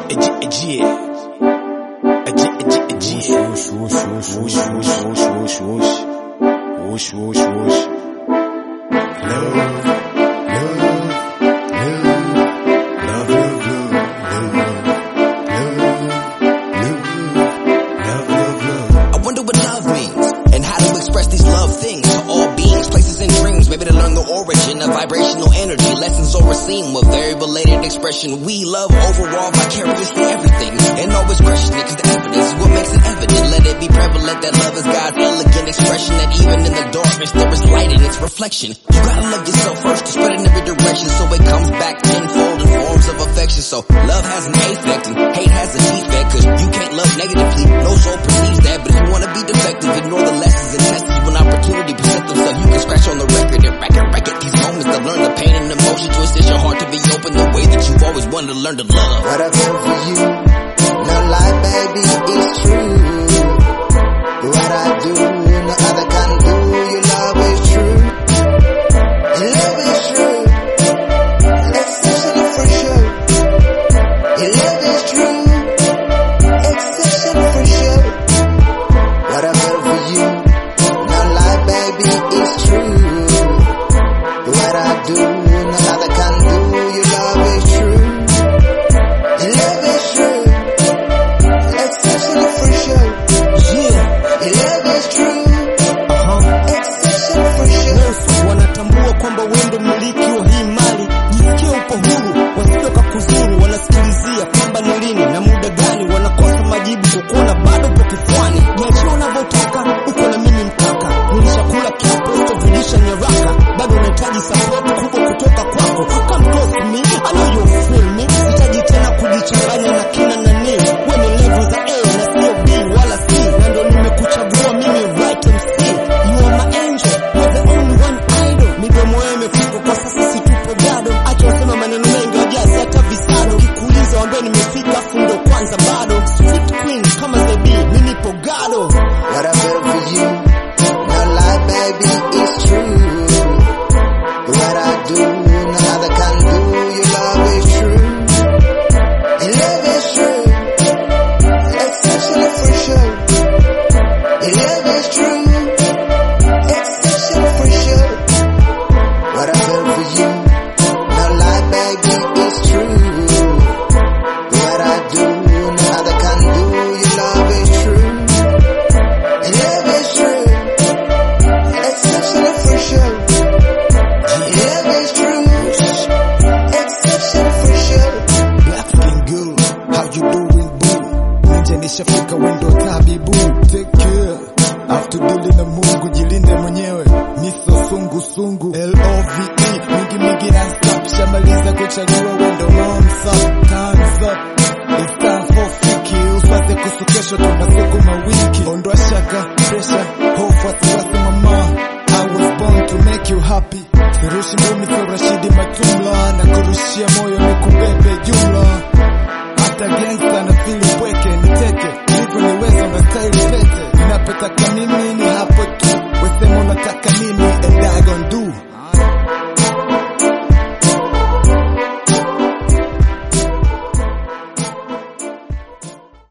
wonder what love means and how to express these love things to all beings, places, and dreams. Maybe to learn the origin of vibrational energy, lessons or a scene with very related expression. We love overall vicariously everything and always question it, cause the evidence is what makes it evident. Let it be prevalent that love is God's elegant expression, that even in the darkness there is light in its reflection. You gotta love yourself first to spread in every direction, so it comes back tenfold in forms of affection. So love has an affect and hate has a defect, cause you can't love negatively, no soul perceives that. But if you wanna be defective, ignore the lessons and tests when opportunity presents themselves. You can scratch on the record and record these moments to learn the pain and emotion, to assist your heart to be open the way that you've always wanted to learn to love. What I feel for you, no lie baby, it's true. What I do, no other can do. Your love is true. Your love is true. Exceptional for sure. Your love is true. Exceptional for sure. What I feel for you, no lie baby, it's true. What I do, no other can do. Your love is true. Your love is true. Exceptional for sure. Your love is true. Exceptional for sure. Wanatambua kwamba wewe ndo mmiliki wa hii mali. Jisikie upo huru, wasitoka kuzuru. Wanasikilizia kwamba ni lini na muda gani. Wanakosa majibu kwa kuona bado upo kifuani. Niachie unavyotaka, uko na mimi mkaka. Nilishakula kiapo, utovilisha nyaraka. Bado unahitaji support kubwa kutoka kwako. Come close to me, I know you feel me. Sitaji tena kujichanganya na kina nani. Wewe ni level za A na sio B wala C. Na ndo nimekuchagua mimi right MC. You are my angel, you're the only one idol. Midomo yao imefungwa kwa sasa, si tupo gado. Acha wasema maneno mengi wajazi hata visado. Kikuuliza waambie nimefika afu ndo kwanza bado. Sweet queen kama Zebi, mimi nipo gado. What I feel for you, no lie baby, it's true. What I do, no other can do. Your love is true. Your love is true. Exceptional for sure. Your love is true. Exceptional for sure. What I feel for you, no lie baby, it's true. What I do, no other can do. Your love is true. Your love is true. Exceptional for sure. Your love is true. Exceptional for sure. Black looking good, how you doing boo? Nje nishafika window tabibu. Take care, after dealing na Mungu jilinde mwenyewe. Miso sungu sungu, L-O-V-E, mingi na stop. Shamaliza kuchagua window momsa. Time's up, it's time for fiki. Uswaze kusukesho tunasukuma wiki. Ondoa shaka, pressure, hofu wasiwasi mama. I was born to make you happy. Sirushi ngumi so Rashidi Matumla. Na kurushia moyo ni kubebe jumla. Hata gangsta na fili pweke niteke. Hivyo niweza na style pete.